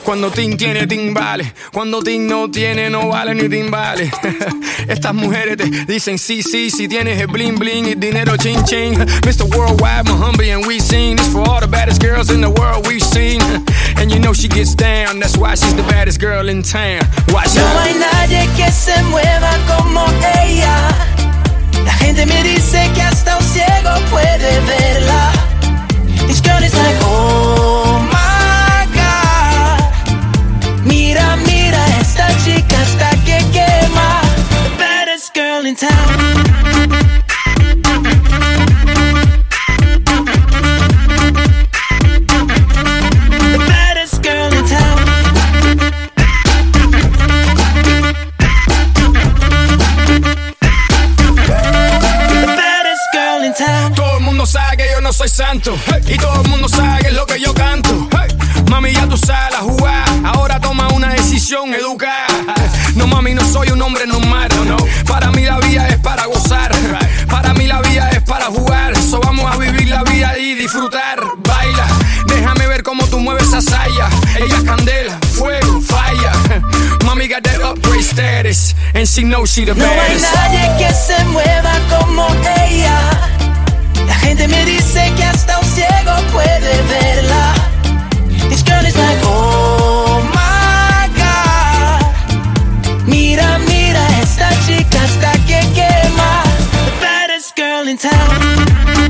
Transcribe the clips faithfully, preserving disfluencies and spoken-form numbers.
Cuando Tim tiene, Tim vale. Cuando Tim no tiene, no vale ni Tim vale. Estas mujeres te dicen sí, sí, si tienes el bling bling y dinero ching ching. mister Worldwide, Muhammad, and we sing this for all the baddest girls in the world we've seen. And you know she gets down, that's why she's the baddest girl in town. Watch no out. hay nadie que se mueva como ella. La gente me dice que hasta un ciego puede verla. This girl is like, oh my God. Mira, mira, esta chica hasta que quema. The baddest girl in town. Todo el mundo sabe que yo no soy santo, hey. Y todo el mundo sabe que es lo que yo canto, hey. Mami, ya tú sabes la jugada. Ahora toma una decisión educada. No, mami, no soy un hombre normal, no, no. Para mí la vida es para gozar, para mí la vida es para jugar. So vamos a vivir la vida y disfrutar. Baila, déjame ver cómo tú mueves esa saya. Ella es candela, fuego, falla. Mami got that upgrade status, and she knows she the baddest. No hay nadie que se mueva como ella. La gente me dice que hasta un ciego puede verla. This girl is like, oh my God. Mira, mira, esta chica hasta que quema. The baddest girl in town.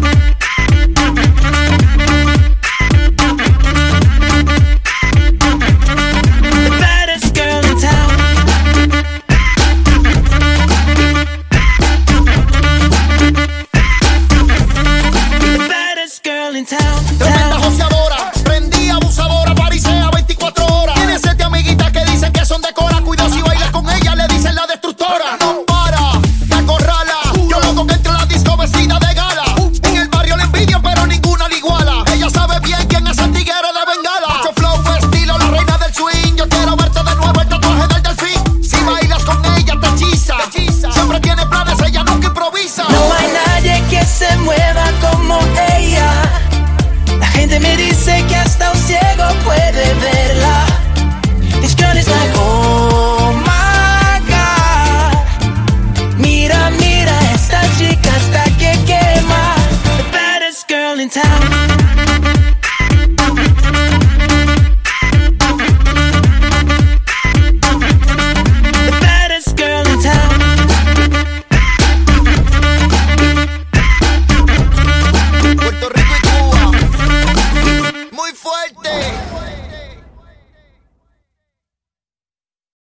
Tremenda joseadora, prendí abusadora, parisea veinticuatro horas. Tiene siete amiguitas que dicen que son de Cora. Cuidado si bailas con ella, le dicen la destructora. No para, te acorrala. Yo loco que entre la disco vestida de gala. En el barrio le envidian pero ninguna le iguala. Ella sabe bien quién es el tigre de Bengala. Mucho flow, estilo, la reina del swing. Yo quiero verte de nuevo el tatuaje del delfín. Si bailas con ella te hechiza, siempre tiene planes, ella nunca improvisa. No hay nadie que se mueva como ella. La gente me dice que hasta un ciego puede verla. This girl is like, oh my God. Mira, mira, esta chica hasta que quema. The baddest girl in town. The baddest girl in town. Puerto Rico y Cuba, muy fuerte.